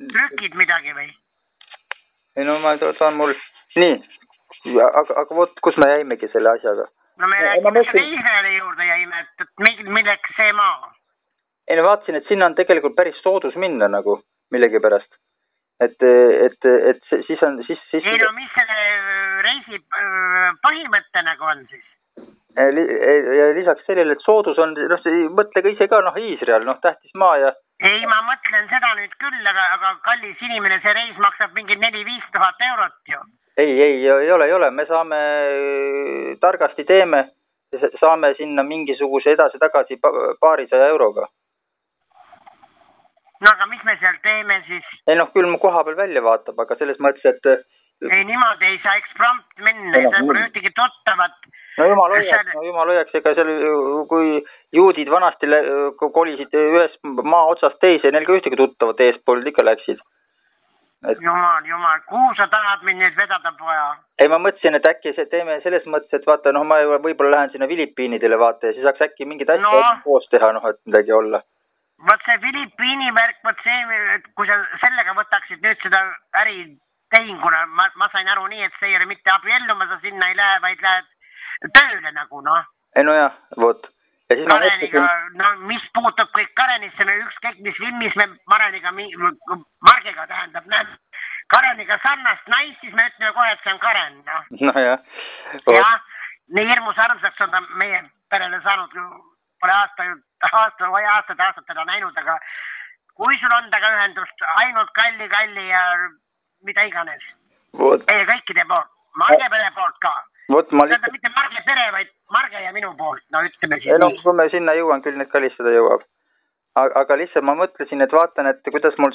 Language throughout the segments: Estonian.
trükid midagi või? ei no ma saan mul... Nii, aga vot, kus me jäimegi selle asjaga? No me räägime selle Iisraeli juurde jäime, et milleks see maa? Ei no vaatasin, et sinna on tegelikult päris soodus minna nagu millegipärast. Et siis on... Ei no mis selle reisi põhimõtte nagu on siis? Ja lisaks sellele, et soodus on, mõtle ka ise ka, Iisrael, tähtis maa ja... Ei, ma mõtlen seda nüüd küll, aga kallis inimene, see reis maksab mingi 4-5 tuhat eurot ju. Ei ole, me saame targasti teeme, saame sinna mingisuguse edasi-tagasi paarisaja euroga. No aga mis me seal teeme siis? Ei küll mu koha peal välja vaatab, aga selles mõttes, et... Ei, niimoodi ei saa eksprompt minna, seal pole ühtegi tuttavat. No jumal hoiaks, ega seal, kui juudid vanasti kolisid ühes maa otsast teise, neil ka ühtegi tuttavat eespool ikka läksid. Jumal, kuhu sa tahad mind nüüd vedada, poja? Ei, ma mõtlesin, et äkki teeme selles mõttes, et vaata, ma võib-olla lähen sinna Filipiinidele vaata ja siis saaks äkki mingid asja koos teha, et midagi olla. Võt see Filipiini värk, võt see, kui sa sellega võtaksid nüüd seda äritehinguna, ma sain aru nii, et see ei ole mitte abielluma, sa sinna ei lähe, vaid lähed tööle nagu, Ei no jah, vot. Kareniga, mis puutub kõik Karenisse, ükskõik mis filmis me Margega tähendab, Kareniga sarnast naist, siis me ütleme kohe, et see on Karen, Nojah. Jah, nii hirmus armsaks on ta meie perele saanud, pole aastaid teda näinud, aga kui sul on taga ühendust, ainult kalli ja mida iganes. Meie kõikide poolt, Marge pere poolt ka. Tähendab mitte Marge pere, vaid Marge ja minu poolt, ütleme siis nii. Kui me sinna jõuan, küll need kallistada jõuab. Aga lihtsalt ma mõtlesin, et vaatan, et kuidas mul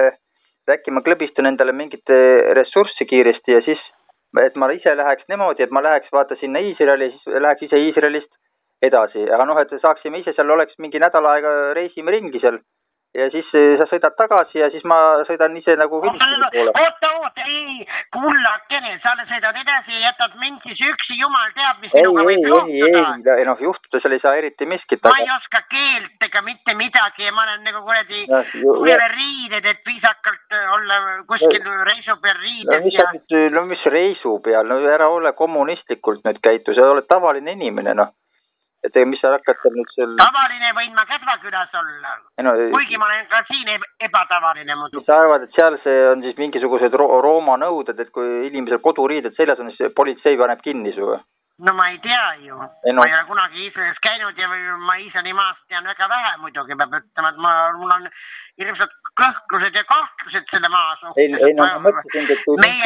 äkki ma klõbistun endale mingit ressurssi kiiresti ja siis, et ma ise läheks niimoodi, et ma läheks vaata sinna Iisraeli, siis läheks ise Iisraelist edasi, aga et saaksime ise seal, oleks mingi nädal aega reisime ringi seal ja siis sa sõidad tagasi ja siis ma sõidan ise nagu Filippiini poole. Oota, ei, kullakene, sa sõidad edasi ja jätad mind siis üksi, jumal teab, mis minuga võib juhtuda. Ei, juhtuda seal ei saa eriti miskit. Ma ei oska keelt ega mitte midagi ja ma olen nagu kuradi riided, et viisakalt olla kuskil reisu peal riides ja... No mis reisu peal, ära ole kommunistlikult nüüd käitu, sa oled tavaline inimene, Et mis sa hakkad seal nüüd seal... Tavaline võin ma Kädvakülas olla. Kuigi ma olen ka siin ebatavaline muidu. Sa arvad, et seal see on siis mingisugused Rooma nõuded, et kui inimesel koduriided seljas on, siis politsei paneb kinni su? No ma ei tea ju. Ma ei ole kunagi Iisraelis käinud ja ma Iisraeli maast tean väga vähe muidugi, peab ütlema, et mul on hirmsad kõhklused ja kahtlused selle maa suhtes.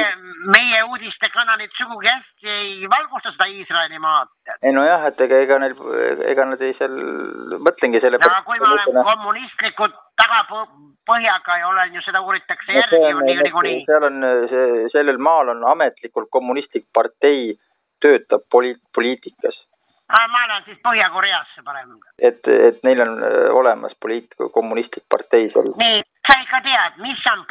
Meie uudistekanalid sugugi hästi ei valgusta seda Iisraeli maad. Ei no jah, et ega nad ei seal mõtlengi selle... Aga kui ma olen kommunistlikud tagapõhjaga ja olen ju seda uuritakse järgi. Seal on, sellel maal on ametlikult kommunistlik partei töötab poliitikas. Ma olen siis Põhja-Koreasse parem. Et neil on olemas kommunistlik partei seal. Nii, sa ikka tead, mis on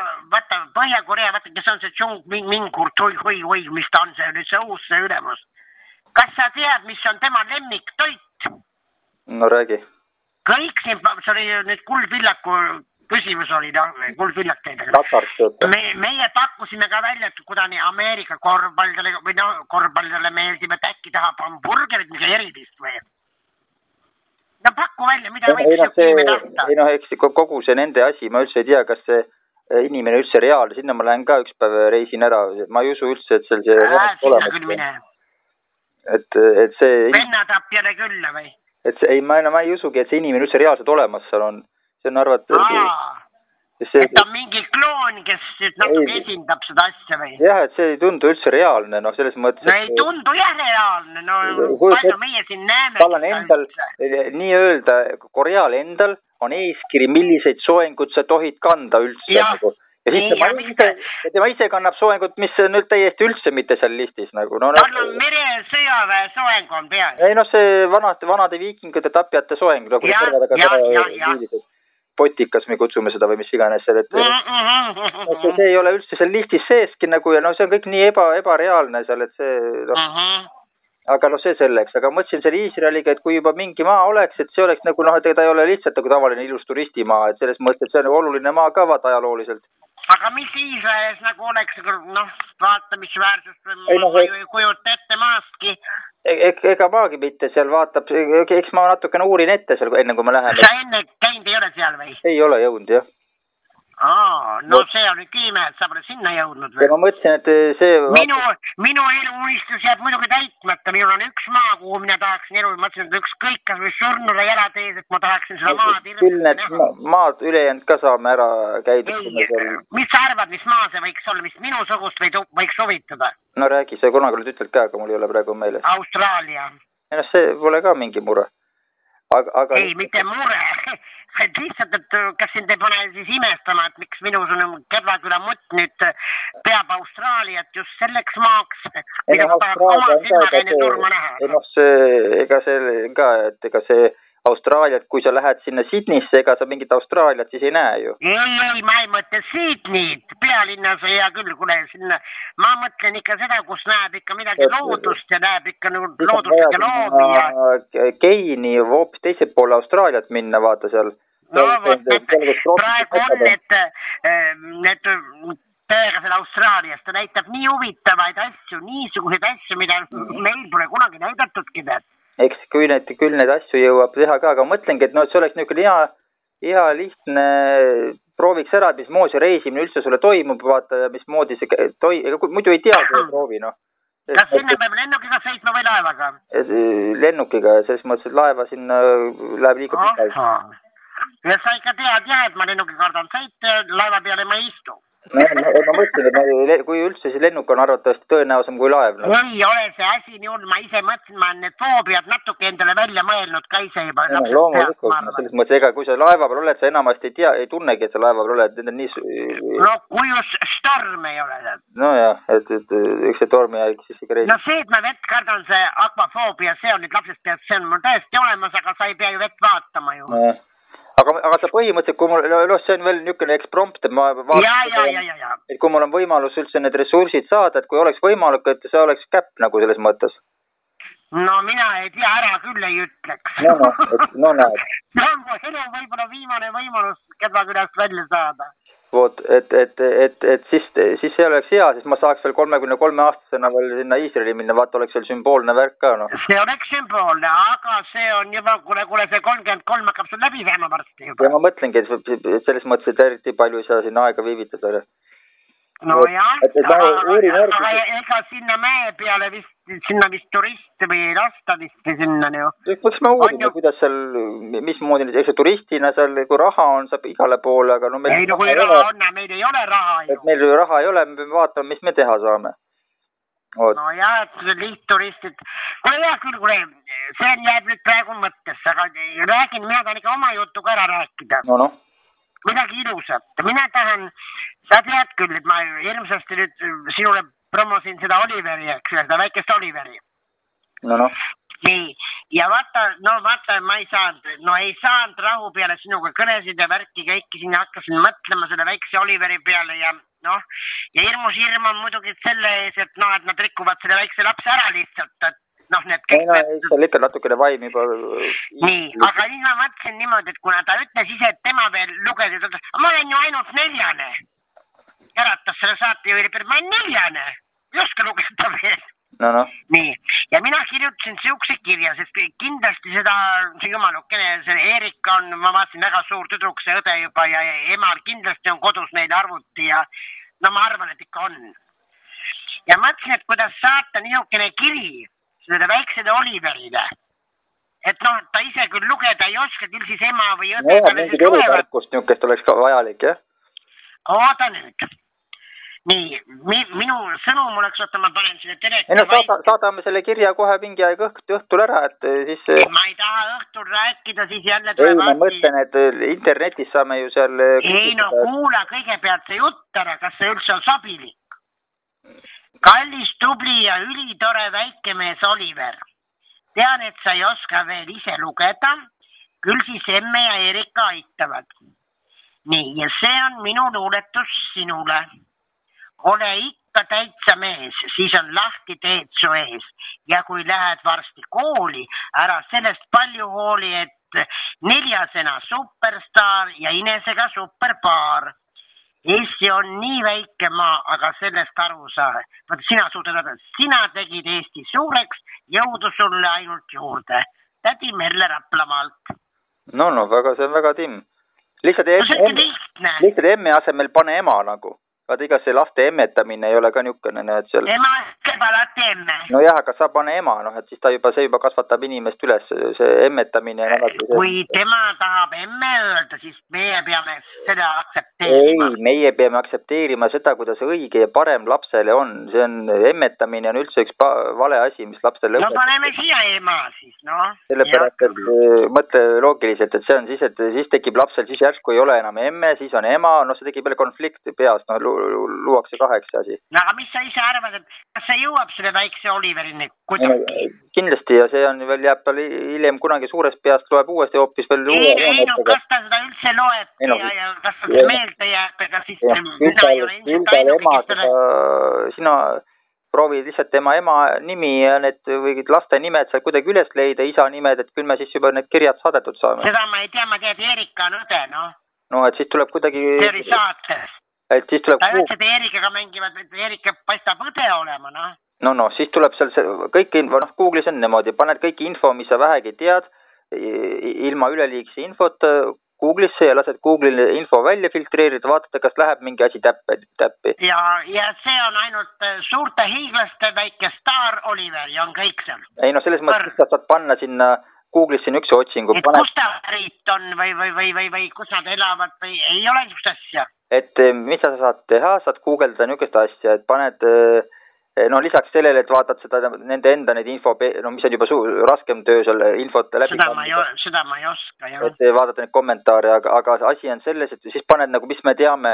Põhja-Korea, kes on see Chung Mingur, mis ta on see nüüd see uus see ülemus. Kas sa tead, mis on tema lemmiktoit? No räägi. Kõik siin, see oli nüüd Kuldvillaku küsimus oli, Kuldvillak teedega. Meie pakkusime ka välja, et kudani Ameerika korvpallidele meeldib, et äkki tahab hamburgerit, mis erilist või? No pakku välja, mida võiks ju kiime tahta. Ei eks kogu see nende asi, ma üldse ei tea, kas see inimene üldse reaalne, sinna ma lähen ka üks päev reisin ära, ma ei usu üldse, et seal see... Sinna küll mine. Et see... Vennatapjale küll või? Ma ei usugi, et see inimene üldse reaalselt olemas seal on. See on arvat... Et on mingi kloon, kes natuke esindab seda asja või? Jah, et see ei tundu üldse reaalne, selles mõttes... No ei tundu jah reaalne, palju meie siin näeme... Tal on endal, nii-öelda, Koreal endal on eeskiri, milliseid soengud sa tohid kanda üldse. Ja siis tema ise kannab soengut, mis on nüüd täiesti üldse mitte seal listis. Tal on meresõjaväe soeng on peal. Ei see vanade viikingute tapjate soeng. Potikas me kutsume seda või mis iganes seal, et see ei ole üldse seal listis seeski ja see on kõik nii ebareaalne seal, et see aga noh, see selleks, aga mõtlesin selle Iisraeliga, et kui juba mingi maa oleks, et see oleks nagu noh, et ta ei ole lihtsalt nagu tavaline ilus turistimaa, et selles mõttes, et see on oluline maa ka vaata ajalooliselt. aga mis Iisraelis nagu oleks, noh, vaatamisväärsust, ma ei kujuta ette maastki. Ega maagi mitte, seal vaatab, eks ma natukene uurin ette seal, enne kui me läheme. Sa enne käinud ei ole seal või? Ei ole jõudnud, jah. No see on ikka ime, et sa pole sinna jõudnud või? Ja ma mõtlesin, et see... Minu eluunistus jääb muidugi täitmata, minul on üks maa, kuhu mina tahaksin elu, mõtlesin, et ükskõik kas või surnule jalad ees, et ma tahaksin seda maad küll need maad ülejäänud ka saame ära käidud. Mis sa arvad, mis maa see võiks olla, mis minu sugust võiks huvitada? No räägi, sa kunagi oled ütled ka, aga mul ei ole praegu meeles. Austraalia. Ja see pole ka mingi mure. Aga... Ei, mitte mure. Et lihtsalt, et kas sind ei pane siis imestama, et miks minusugune Kedvaküla mutt nüüd peab Austraaliat just selleks maaks, mida ma tahaks oma silmaga enne surma näha. Ega see ka, et ega see Austraaliat, kui sa lähed sinna Sydneysse, ega sa mingit Austraaliat siis ei näe ju. Ei, ma ei mõtle Sydneyt, pealinnas hea küll, kuule sinna. Ma mõtlen ikka seda, kus näeb ikka midagi loodust ja näeb ikka loodust ja loomi ja... Keini hoopis teise poole Austraaliat minna, vaata seal. No vot, praegu on need täiega seal Austraalias, ta näitab nii huvitavaid asju, niisuguseid asju, mida meil pole kunagi näidatudki tead. Eks küll need asju jõuab teha ka, aga mõtlengi, et no, see oleks niisugune hea lihtne, prooviks ära, mis moodi see reisimine üldse sulle toimub, vaata, mis moodi see muidu ei tea, kui proovi, noh. Kas sinna peab lennukiga sõitma või laevaga? Lennukiga, selles mõttes, et laeva sinna läheb liiga pikalt. Ja sa ikka tead jah, et ma lennuki kardan sõita, laeva peale ma ei istu. No, ma mõtlen, et kui üldse siis lennuk on arvatavasti tõenäosam kui laev. No. Ei ole see asi nii hull, ma ise mõtlen, ma need foobiad natuke endale välja mõelnud ka ise juba. No, loomulikult, selles mõttes, ega kui sa laeva peal oled, sa enamasti ei tunnegi, et sa laeva peal oled. No kui just storm ei ole. No jah, et üks see tormi ja siis ikka reis. No see, et ma vett kardan, see akvafoobia, see on nüüd lapsest pealt, see on mul tõesti olemas, aga sa ei pea ju vett vaatama ju. No. Aga sa põhimõtteliselt, kui mul, see on veel niisugune eksprompt, et ma vaatan, et kui mul on võimalus üldse need ressursid saada, et kui oleks võimalik, et see oleks käpp nagu selles mõttes. No mina ei tea, ära küll ei ütleks. No näed. See on mu elu võib-olla viimane võimalus Kedvakülast välja saada. Vot, et siis see oleks hea, siis ma saaks veel 33-aastasena veel sinna Iisraeli minna, vaata oleks veel sümboolne värk ka, noh. See oleks sümboolne, aga see on juba, kuule see 33 hakkab sul läbi saama varsti juba. Ja ma mõtlengi, et selles mõttes, et eriti palju ei saa sinna aega viivitada. No jah, aga ega sinna mäe peale sinna vist turiste või ei lasta vist sinna ju. Võiks ma uurida, kuidas seal, mismoodi, eks see turistina seal, kui raha on, saab igale poole, aga no... Ei, no kui raha on, meil ei ole raha ju. Et meil raha ei ole, me vaatame, mis me teha saame. No jah, et lihtturistid, kuule jah küll, see jääb nüüd praegu mõttesse, aga räägin, mina tahan ikka oma jutu ka ära rääkida. No. Midagi ilusat. Mina tahan, sa tead küll, et ma hirmsasti nüüd sinule promosin seda Oliveri, eks seda väikest Oliveri. No. Nii, ja vaata, ma ei saanud rahu peale sinuga kõnesid ja värki kõiki sinna hakkasin mõtlema selle väikse Oliveri peale ja noh, ja hirmus hirm on muidugi selle ees, et noh, et nad rikuvad selle väikse lapse ära lihtsalt, et noh, need kõik... Ei, see on ikka natukene vaim juba... Nii, aga siis ma mõtlesin niimoodi, et kuna ta ütles ise, et tema veel luges ja ta ütles, ma olen ju ainult 4. Äratas selle saatejuhi, ma olen 4. Ei oska lugeda veel. No. Nii, ja mina kirjutasin siukse kirja, sest kindlasti seda, see jumalukene, see Erika on, ma vaatasin väga suur tüdruk, see õde juba ja emal kindlasti on kodus neil arvuti ja no ma arvan, et ikka on. Ja mõtlesin, et kuidas saata niisugune kiri selle väiksele Oliverile, et noh, ta ise küll lugeda ei oska, küll siis ema või õde talle siis loevad. Niisugust oleks ka vajalik, jah? Oota nüüd. Nii, minu sõnum oleks, oota, ma panen selle teleka... Ei no, saadame selle kirja kohe mingi aeg õhtul ära, et siis... Ma ei taha õhtul rääkida, siis jälle tuleb... Ei, ma mõtlen, et internetis saame ju seal... Ei no, kuula kõigepealt see jutt ära, kas see üldse on sobilik. Kallis, tubli ja ülitore väikemees Oliver. Tean, et sa ei oska veel ise lugeda, küll siis Emme ja Erika aitavad. Nii, ja see on minu luuletus sinule. Ole ikka täitsa mees, siis on lahti teed su ees ja kui lähed varsti kooli, ära sellest palju hooli, et neljasena superstaar ja Inesega superpaar. Eesti on nii väike maa, aga sellest aru saa. Vaata, sina suudad öelda, sina tegid Eesti suureks, jõudu sulle ainult juurde. Tädi Merle Raplamaalt. No, väga, see on väga timm. Lihtsalt emme asemel pane ema nagu. Vaata, iga see laste emmetamine ei ole ka niukene, näed seal. Ema käib alati emme. No jah, aga sa pane ema, et siis see juba kasvatab inimest üles, see emmetamine on alati see. Kui tema tahab emme öelda, siis meie peame seda aktsepteerima. Ei, meie peame aktsepteerima seda, kuidas õige ja parem lapsele on. See on, emmetamine on üldse üks vale asi, mis lapsele no paneme siia ema siis, noh. Sellepärast, et mõtle loogiliselt, et see on siis, et siis tekib lapsel, siis järsku ei ole enam emme, siis on ema, see tekib jälle konflikt peas, luuakse kaheks asi. No aga mis sa ise arvad, et kas see jõuab selle väikse Oliverini kuidagi? Kindlasti ja see on veel, jääb tal hiljem kunagi suurest peast, loeb uuesti hoopis veel ei, kas ta seda üldse loeb ja kas ta see meelde jääb, ega siis mina ei ole ilmselt ainuke, kes selle... Sina proovid lihtsalt tema ema nimi ja need või laste nimed seal kuidagi üles leida, isa nimed, et küll me siis juba need kirjad saadetud saame. Seda ma ei tea, ma tean, et Erika on õde, noh. No, et siis tuleb kuidagi... See oli saates. Et siis tuleb... Ta ütles, et Erikaga mängivad, et Erika paistab õde olema, noh. No, siis tuleb seal kõik info, Google'is on niimoodi, paned kõik info, mis sa vähegi tead, ilma üleliigse infot Google'isse ja lased Google'ile info välja filtreerida, vaadata, kas läheb mingi asi täppi. Ja see on ainult suurte hiiglaste väike staar Oliver ja on kõik seal. Ei, no selles mõttes, sa saad panna sinna Google'is siin üks otsingu. Et kus ta pärit on või kus nad elavad või ei ole niisugust asja? Et mis sa saad teha, saad guugeldada niisugust asja, et paned, lisaks sellele, et vaatad seda nende enda neid info, mis on juba raskem töö seal infot läbi. Seda ma ei oska, jah. Et vaadata neid kommentaare, aga asi on selles, et siis paned nagu, mis me teame,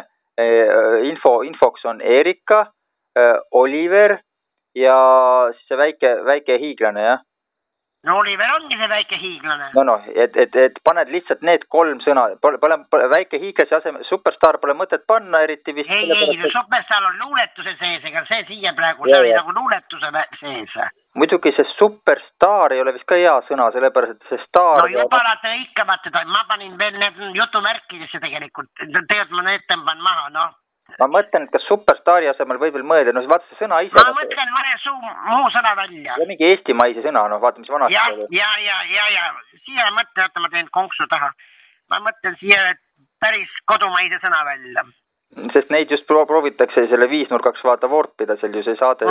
infoks on Erika, Oliver ja siis see väike hiiglane, jah. No Oliver ongi see väike hiiglane. Et paned lihtsalt need 3 sõna, väike hiiglase asemel, superstaar pole mõtet panna eriti vist. Ei, superstaar on luuletuse sees, ega see siia praegu, see oli nagu luuletuse sees. Muidugi see superstaar ei ole vist ka hea sõna, sellepärast, et see staar... No jubalad lõikavad teda, ma panin veel need jutumärkidesse tegelikult ma need tõmban maha, noh. Ma mõtlen, et kas superstaari asemel võib veel mõelda, vaata see sõna ise... Ma mõtlen mõne muu sõna välja. Ja mingi eestimaise sõna, vaata, mis vanasti oli. Ja, siia mõtle, ma teen konksu taha. Ma mõtlen siia päris kodumaise sõna välja. Sest neid just proovitakse selle 5-nurkaks vaata vorpida, seal ju see saade...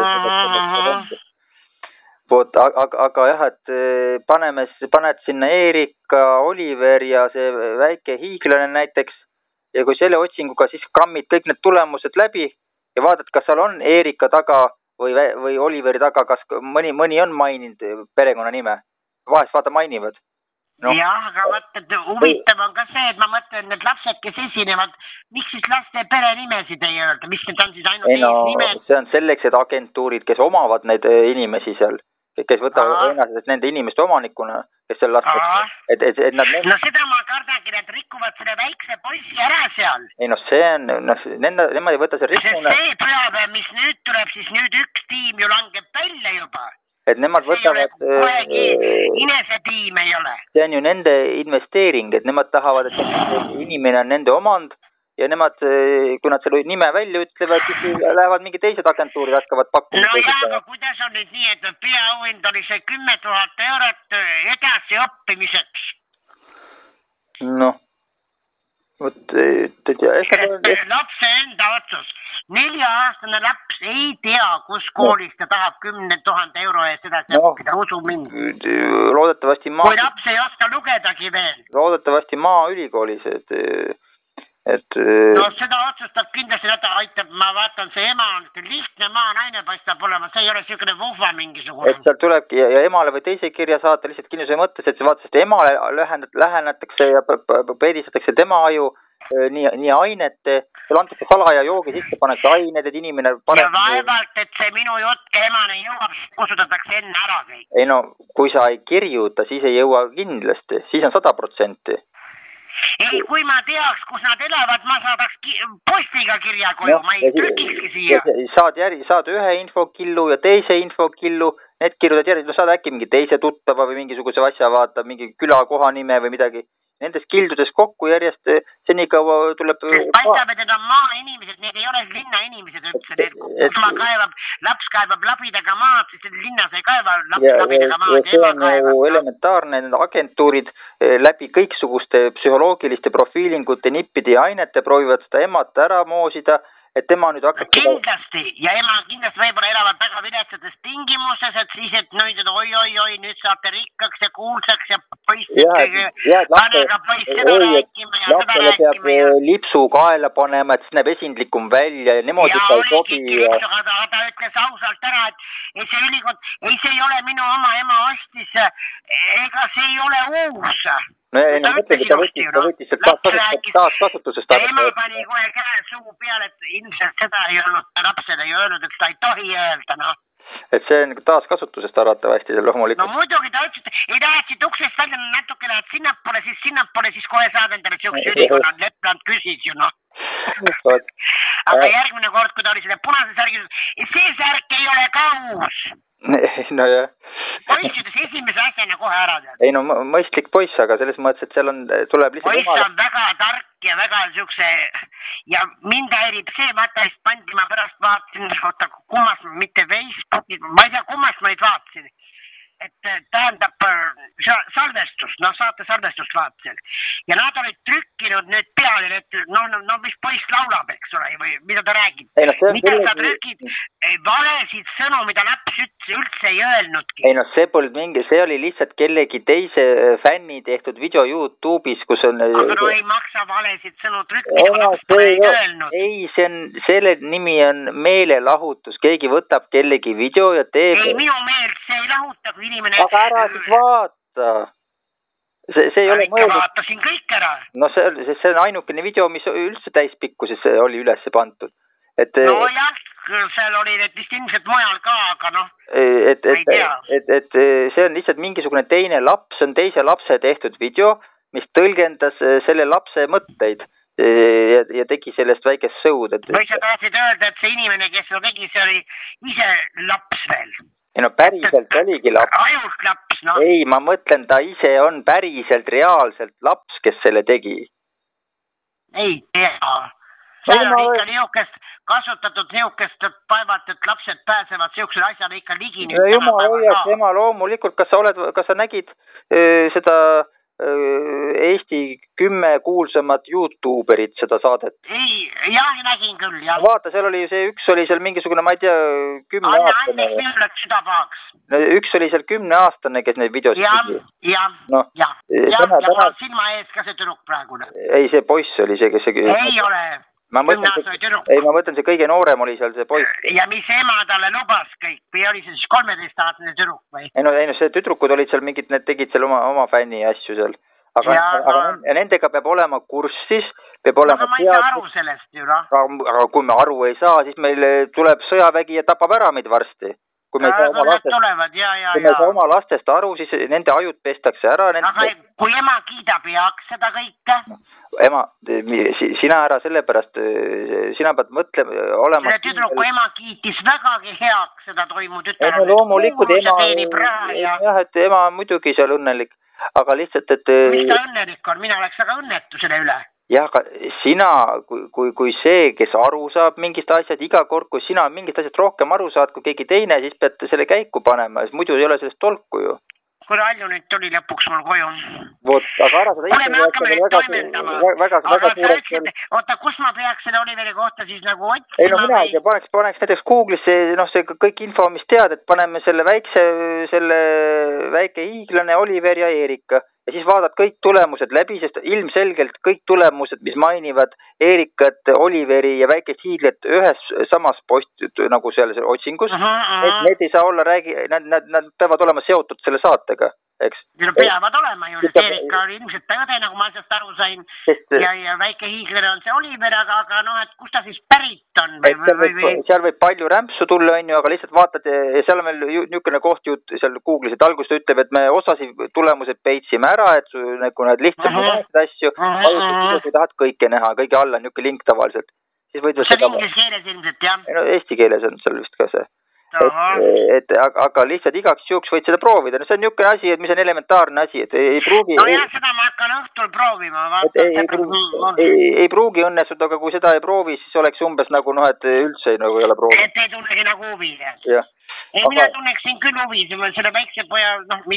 Aga jah, et paned sinna Erika, Oliver ja see väike hiiglane näiteks, ja kui selle otsinguga siis kammid kõik need tulemused läbi ja vaatad, kas seal on Erika taga või Oliveri taga, kas mõni on maininud perekonna nime. Vahest vaata mainivad. Jah, aga vaata, huvitav on ka see, et ma mõtlen, need lapsed, kes esinevad, miks siis laste perenimesid ei öelda? Mis need on siis ainult eesnimed? See on selleks, et agentuurid, kes omavad neid inimesi seal, kes võtavad ennast nende inimeste omanikuna, kes seal lastakse. No seda ma kardangi, need rikuvad selle väikse poissi ära seal. Ei, see on, nemad ei võta see rikkumine. See pühapäev, mis nüüd tuleb, siis nüüd üks tiim ju langeb välja juba. Et nemad võtavad... Inese tiim ei ole. See on ju nende investeering, et nemad tahavad, et inimene on nende omand ja nemad, kui nad selle nime välja ütlevad, siis lähevad mingi teised agentuurid hakkavad pakkuma. No jah, aga kuidas on nüüd nii, et peaauhind oli see 10 000 eurot edasi õppimiseks? Lapse enda otsus. 4-aastane laps ei tea, kus koolis ta tahab 10 000 euro eest edasi õppida, usu mind. Loodetavasti kui laps ei oska lugedagi veel. Loodetavasti maaülikoolis, No seda otsustab kindlasti, aitab, ma vaatan, see ema on lihtne maanaine paistab olema, see ei ole niisugune vuhva mingisugune. Et seal tulebki ja emale või teise kirja saata lihtsalt kindluse mõttes, et vaata, sest emale lähenetakse ja peedistatakse tema aju nii ainete, seal antakse salaja joogi sisse, pannakse ained, et inimene... Ja vaevalt, et see minu jutt emane jõuab, kusutatakse enne ära kõik. Ei kui sa ei kirjuta, siis ei jõua kindlasti, siis on 100%. ei, kui ma teaks, kus nad elavad, ma saadaks postiga kirja koju, ma ei trükikski siia. Saad ühe infokillu ja teise infokillu, need kirjutad järgi, saad äkki mingi teise tuttava või mingisuguse asja vaata, mingi külakoha nime või midagi. Nendes kildudes kokku järjest senikaua tuleb... Sest paistab, et need on maainimesed, need ei ole linnainimesed üldse. Laps kaebab labidaga maad, siis linnas ei kaeba laps labidaga maad. Ja see on ju elementaarne, need agentuurid läbi kõiksuguste psühholoogiliste profiilingute, nippide ja ainete proovivad seda emat ära moosida, et tema nüüd hakkab... Kindlasti, ja ema kindlasti võib-olla elavad väga viletsates tingimuses, et siis, et oi, nüüd saate rikkaks ja kuulsaks ja panega poiss seda rääkima ja seda rääkima ja... lipsu kaela panema, et siis näeb esindlikum välja ja niimoodi ta ei sobi. Ja ta ütles ausalt ära, et see ülikond, see ei ole minu oma ema ostis, ega see ei ole uus. No ei, mõtlegi, ta võttis taaskasutusest. Ema pani kohe käe suu peale, et ilmselt seda ei olnud, lapsed ei öelnud, et ta ei tohi öelda, noh. Et see on taaskasutusest arvatavasti seal loomulikult. No muidugi ta ütles, et ei tahad siit uksest välja natuke lähed sinnapoole, siis kohe saad endale siukse ülikonnad, Lepland küsis ju, noh. Aga järgmine kord, kui ta oli selle punase särgi, see särk ei ole ka uus. No jah. Poiss ütles esimese asjana kohe ära tead. Ei no mõistlik poiss, aga selles mõttes, et seal tuleb lihtsalt... Poiss on väga tark ja väga siukse ja mind häirib see, vaata, et pandi ma pärast vaatasin, kummas, mitte Facebookis, ma ei tea, kummast ma neid vaatasin. Et tähendab salvestust, saate salvestust vaatasin. Ja nad olid trükkinud nüüd peale, et mis poiss laulab, eks ole, või mida ta räägib. Mida sa trükid, valesid sõnu, mida laps üldse ei öelnudki. Ei no see polnud see oli lihtsalt kellegi teise fänni tehtud video YouTube'is, kus on... Aga no ei maksa valesid sõnu trükkida, kui laps pole ei öelnud. Ei, selle nimi on meelelahutus, keegi võtab kellegi video ja teeb... Ei, minu meelt see ei lahuta, kui inimene... Aga ära siis vaata. See ei ole mõeldud... Vaatasin kõik ära. No see on ainukene video, mis üldse täispikkuses oli üles pandud. No jah, seal oli need vist ilmselt mujal ka, aga noh, ei tea. Et see on lihtsalt mingisugune teine laps, on teise lapse tehtud video, mis tõlgendas selle lapse mõtteid ja tegi sellest väikest sõud. Või sa tahtsid öelda, et see inimene, kes seda tegi, see oli ise laps veel? Ei no päriselt oligi laps. Ajult laps, noh. Ei, ma mõtlen, ta ise on päriselt, reaalselt laps, kes selle tegi. Ei tea. Seal on ikka niisugust kasutatud niisugust päevalt, et lapsed pääsevad niisugusele asjale ikka ligi nüüd tänapäeval ka. Ema loomulikult, kas sa nägid seda Eesti 10 kuulsamat YouTuberit seda saadet? Ei, jah, nägin küll, jah. Vaata, seal oli üks oli seal mingisugune, ma ei tea, 10-aastane. Anne läks süda pahaks. Üks oli seal 10-aastane, kes neid videosid tegi. Ja silma ees ka see tüdruk praegune. Ei, see poiss oli see, kes... Ei ole. Ma mõtlen, see kõige noorem oli seal see poiss. Ja mis ema talle lubas kõik, või oli see siis 13-aastane tüdruk või? Ei no see tüdrukud olid seal mingid, need tegid seal oma fänni asju seal. Aga nendega peab olema kurssis, peab olema... Aga ma ei saa aru sellest ju, noh. Aga kui me aru ei saa, siis meil tuleb sõjavägi ja tapab ära meid varsti. Kui me ei saa oma lastest aru, siis nende ajud pestakse ära. Aga kui ema kiidab heaks seda kõike? Ema, sina ära sellepärast, sina pead mõtlema, olema... Selle tüdruku ema kiitis vägagi heaks seda toimud, ütleme, loomulikult ema on muidugi seal õnnelik, aga lihtsalt, et... Mis ta õnnelik on? Mina oleks väga õnnetu selle üle. Jah, aga sina, kui see, kes aru saab mingist asjad, iga kord, kui sina mingist asjad rohkem aru saad kui keegi teine, siis pead selle käiku panema, siis muidu ei ole sellest tolku ju. Kui Ralju nüüd tuli lõpuks mul koju. Aga ära seda me hakkame nüüd toimentama. Aga sa ütlesid, oota, kus ma peaks selle Oliveri kohta siis nagu otsima? Ei no mina ei tea, paneks näiteks Google'isse, see kõik info, mis tead, et paneme selle väike hiiglane Oliver ja Eerika. Ja siis vaadad kõik tulemused läbi, sest ilmselgelt kõik tulemused, mis mainivad Eerikat, Oliveri ja väikest hiiglet ühes samas nagu seal otsingus, need ei saa olla nad peavad olema seotud selle saatega. eks. Peavad olema ju, see Erika oli ilmselt ta õde, nagu ma asjast aru sain. Ja väike hiiglane on see Oliver, aga noh, et kus ta siis pärit on? Seal võib palju rämpsu tulla, on ju, aga lihtsalt vaatad ja seal on veel niisugune koht ju seal Google'is, et alguses ta ütleb, et me osasid tulemused peitsime ära, et su nagu need lihtsalt asju, kui tahad kõike näha, kõige alla on niisugune link tavaliselt. See on inglise keeles ilmselt, jah? No eesti keeles on seal vist ka see. Aga lihtsalt igaks juhuks võid seda proovida, no see on niisugune asi, et mis on elementaarne asi, et ei pruugi... No jah, seda ma hakkan õhtul proovima, ei pruugi õnnestuda, aga kui seda ei proovi, siis oleks umbes nagu noh, et üldse nagu ei ole proovi. Et ei tunnegi nagu huvi, jah? Mina tunneksin küll huvi, selle väikse poja, noh,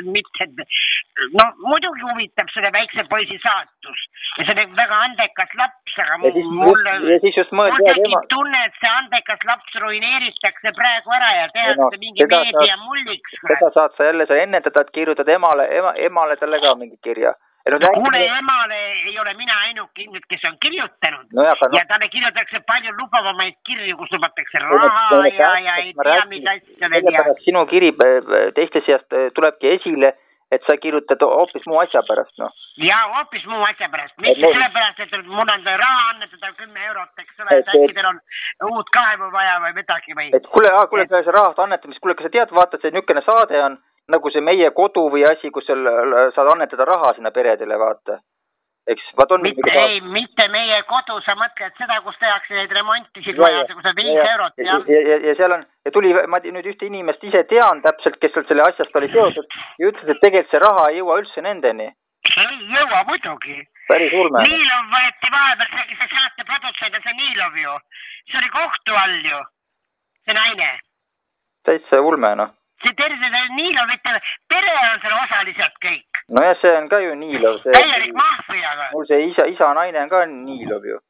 muidugi huvitab selle väikse poisi saatus. Ja see on väga andekas laps, aga mulle tekib tunne, et see andekas laps ruineeritakse praegu ära ja tehakse mingi meedia mulliks. Seda saad sa jälle ennetada, et kirjutad emale talle ka mingi kirja. Kuule, emale ei ole mina ainuke inimene, kes on kirjutanud ja talle kirjutatakse palju lubavamaid kirju, kus lubatakse raha ja ei tea, mis asja. Sinu kiri teiste seast tulebki esile, et sa kirjutad hoopis muu asja pärast, noh. Ja hoopis muu asja pärast. Mis sellepärast, et mul on raha annetada 10 eurot, eks ole, et äkki teil on uut kaevu vaja või midagi või? Kuule, see rahast annetamist, kuule, kas sa tead, vaata, see niisugune saade on nagu see Meie kodu või asi, kus saad annetada raha sinna peredele, vaata. Eks, mitte Meie kodu, sa mõtled seda, kus tehakse neid remontisid vaja, kus on 5 eurot, jah. Ja seal on, ma nüüd ühte inimest ise tean täpselt, kes selle asjast oli seotud ja ütles, et tegelikult see raha ei jõua üldse nendeni. Ei jõua muidugi. Päris ulme. Niilov võeti vahepeal, see saate produtsent on see Niilov ju. See oli kohtu all ju, see naine. Täitsa ulme, noh. See terve Niilovite pere on seal osaliselt kõik. No ja see on ka ju Niilov. Täielik mahviaga. Mul see isa naine on ka Niilov ju.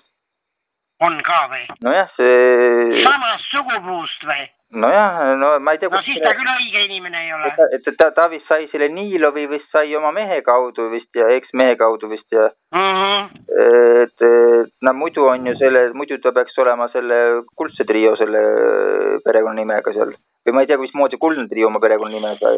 On ka või? No jah, see... Samast sugupuust või? No jah, no ma ei tea... No siis ta küll õige inimene ei ole. Ta vist sai selle Niilovi vist sai oma mehe kaudu vist ja eksmehe kaudu vist ja... Et muidu on ju muidu ta peaks olema selle Kuldse trio selle perekonnanimega seal. Või ma ei tea, mismoodi Kuldne trio oma perekonnanimega.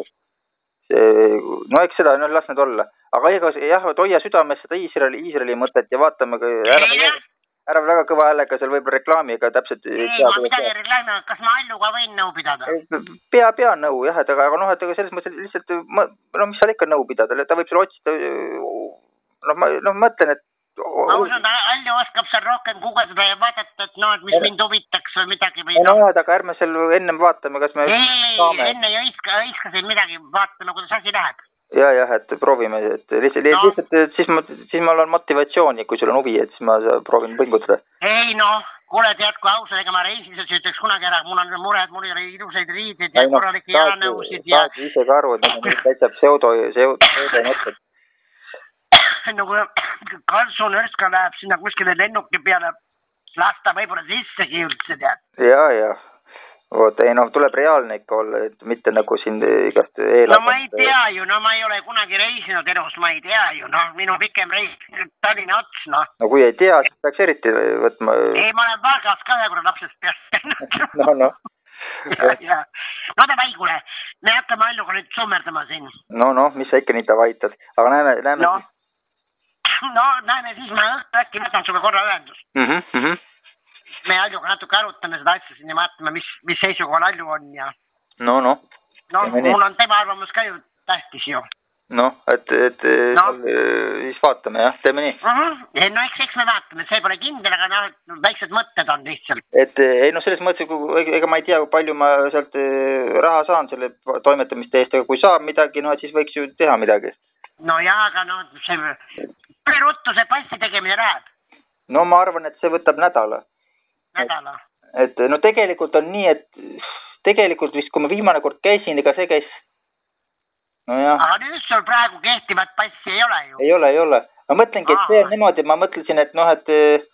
No eks seda, las need olla. Aga jah, hoia südames seda Iisraeli mõtet ja vaatame ära väga kõva häälega seal võib-olla reklaamiga täpselt... Ei, ma midagi reklaami, kas ma Alluga võin nõu pidada? Pea nõu, jah, aga noh, et selles mõttes lihtsalt, no mis seal ikka nõu pidada, ta võib seal otsida, noh, mõtlen, et... Ma usun, Allu oskab seal rohkem guugeldada ja vaadata, et noh, et mis mind huvitaks või midagi või noh. Aga ärme seal ennem vaatame, kas me... Ei, enne ei õiskasid midagi, vaatame, kuidas asi läheb. Jah, et proovime, et lihtsalt siis ma olen motivatsiooni, kui sul on huvi, et siis ma proovin pingutada. Ei noh, kuule tead, kui ausalt, ega ma reisiselt ütleks kunagi ära, mul on mured, mul ei ole ilusaid riideid ja korralikke jalanõusid ja... Saad ise ka aru, et need on täitsa pseudo mõtted. Nagu Karlsson Örska läheb sinna kuskile lennuki peale, lasta võib-olla sissegi üldse tead. Ja. Vot, ei noh, tuleb reaalne ikka olla, et mitte nagu siin igast eelad... No ma ei tea ju, no ma ei ole kunagi reisinud elus, ma ei tea ju, noh, minu pikem reis Tallinna ots, noh. No kui ei tea, siis peaks eriti võtma... Ei, ma olen Valgas ka ühe korra lapsest peast. No. No davai, kuule, me hakkame Alluga nüüd summerdama siin. No, mis sa ikka nii tavaitad, aga näeme... No, näeme siis, ma äkki võtan sulle korra ühendust. Me Alluga natuke arutame seda asja siin ja vaatame, mis seisukohal Allu on ja... No, mul on tema arvamus ka ju tähtis ju. Noh, et siis vaatame, jah, teeme nii. No eks me vaatame, see pole kindel, aga väiksed mõtted on lihtsalt. Et ei, no selles mõttes, ega ma ei tea, kui palju ma sealt raha saan selle toimetamiste eest, aga kui saab midagi, no siis võiks ju teha midagi. No jaa, aga no see ruttu see passi tegemine läheb. No ma arvan, et see võtab nädala. Et no tegelikult on nii, et tegelikult vist, kui ma viimane kord käisin, ega see käis... No jah. Aga nüüd sul praegu kehtivat passi ei ole ju? Ei ole. Ma mõtlengi, et see on niimoodi, ma mõtlesin, et noh, et